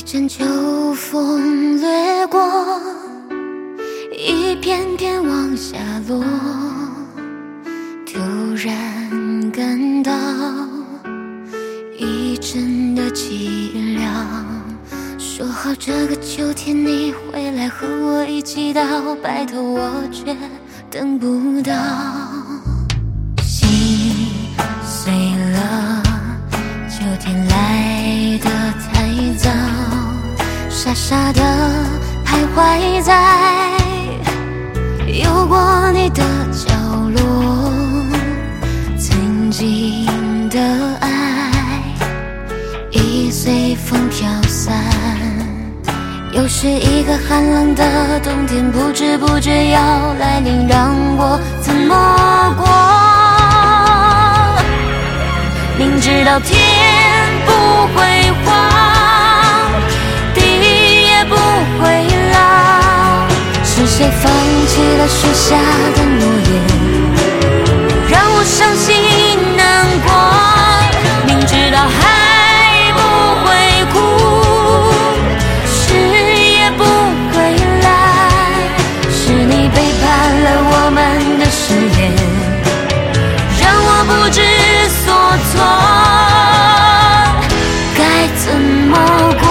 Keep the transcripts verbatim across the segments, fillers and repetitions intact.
阵秋风掠过，一片片往下落，突然感到一阵的凄凉。说好这个秋天你会来和我一起到白头，我却等不到。心碎了，秋天来得太早，傻傻的徘徊在有过你的角落，曾经的爱已随风飘散。又是一个寒冷的冬天，不知不觉要来临，让我怎么过？明知道天不会黄，地也不会老，是谁放弃了许下的诺言，让我伤心难过？明知道海不会哭，是也不会来，是你背叛了我们的誓言，让我不知所措，该怎么过？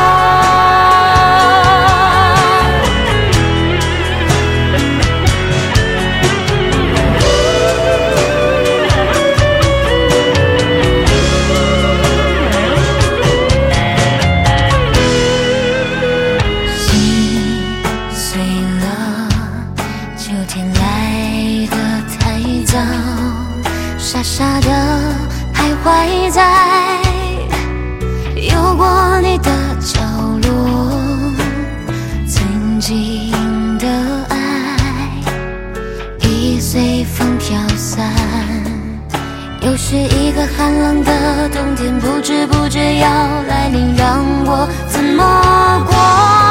心碎了，秋天来得太早，傻傻的徘徊在有过你的角落，曾经的爱已随风飘散。又是一个寒冷的冬天，不知不觉要来临，让我怎么过？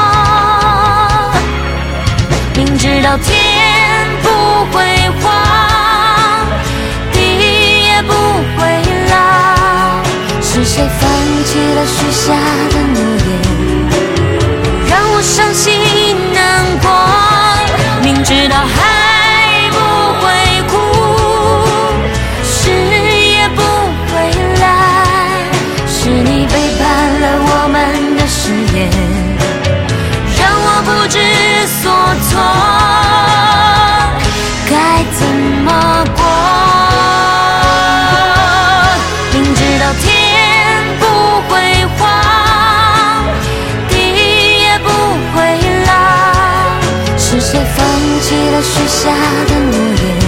明知道天不会黄，地也不会老，是谁放弃了许下的诺言，让我伤心难过？明知道海不会哭，是也不会来，是你背叛了我们的誓言，让我不知所措，该怎么过？明知道天不会黄，地也不会老，是谁放弃了许下的诺言，